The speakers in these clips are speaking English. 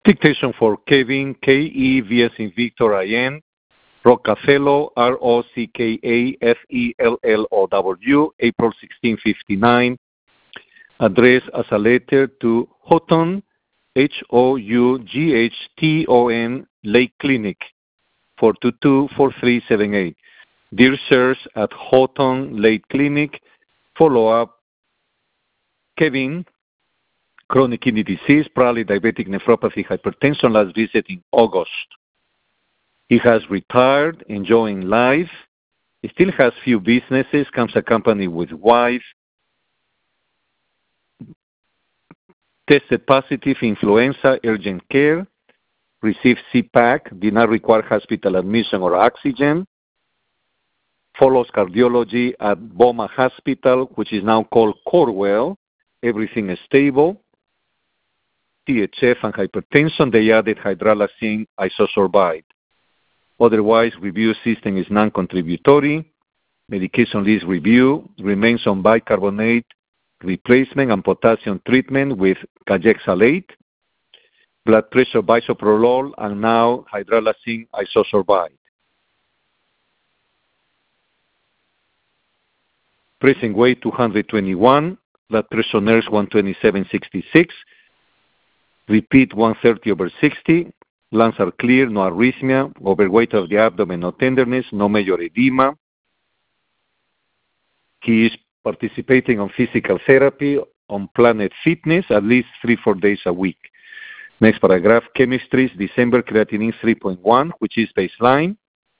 Dictation for Kevin, K-E-V as in Victor, I-N, Rockafellow, R-O-C-K-A-F-E-L-L-O-W, April 1659. Address as a letter to Houghton, H-O-U-G-H-T-O-N, Lake Clinic, 422-4378. Dear Sirs, at Houghton Lake Clinic, follow up Kevin, chronic kidney disease, probably diabetic nephropathy, hypertension, last visit in August. He has retired, enjoying life. He still has few businesses, comes accompanied with wife. Tested positive influenza, urgent care. Received CPAC, did not require hospital admission or oxygen. Follows cardiology at Boma Hospital, which is now called Corwell. Everything is stable. THF and hypertension, they added hydralazine isosorbide. Otherwise, review system is non-contributory. Medication list review remains on bicarbonate replacement and potassium treatment with cajaxalate, blood pressure bisoprolol, and now hydralazine isosorbide. Present weight 221, blood pressure nurse 127/66. Repeat 130/60. Lungs are clear, no arrhythmia. Overweight of the abdomen, no tenderness, no major edema. He is participating on physical therapy on Planet Fitness at least 3-4 days a week. Next paragraph, chemistries, December creatinine 3.1, which is baseline,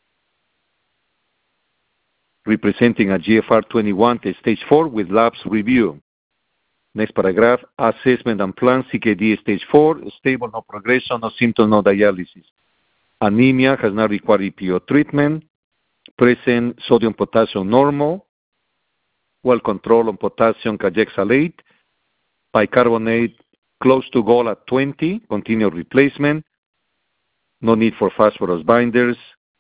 representing a GFR 21 to stage 4 with labs review. Next paragraph, assessment and plan, CKD stage 4, stable, no progression, no symptom, no dialysis. Anemia has not required EPO treatment. Present sodium potassium normal. Well controlled on potassium cajaxalate. Bicarbonate close to goal at 20, continued replacement. No need for phosphorus binders.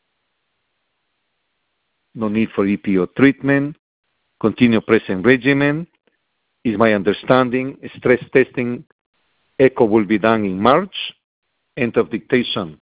No need for EPO treatment. Continue present regimen. Is my understanding. Stress testing echo will be done in March. End of dictation.